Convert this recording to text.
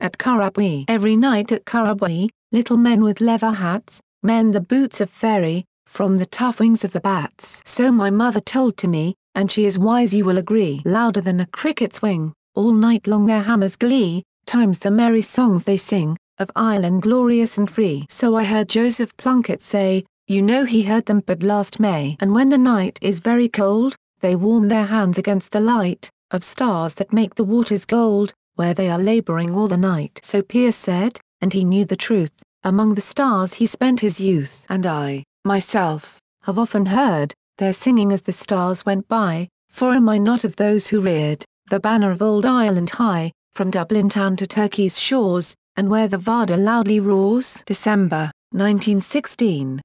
at Currabwee. Every night at Currabwee, little men with leather hats, mend the boots of fairy, from the tough wings of the bats. So my mother told to me, and she is wise you will agree. Louder than a cricket's wing, all night long their hammers glee, times the merry songs they sing, of Ireland glorious and free. So I heard Joseph Plunkett say, you know he heard them but last May. And when the night is very cold, they warm their hands against the light, of stars that make the waters gold, where they are labouring all the night. So Pierce said, and he knew the truth, among the stars he spent his youth. And I, myself, have often heard, their singing as the stars went by, for am I not of those who reared, the banner of old Ireland high, from Dublin town to Turkey's shores, and where the Vardar loudly roars? December, 1916.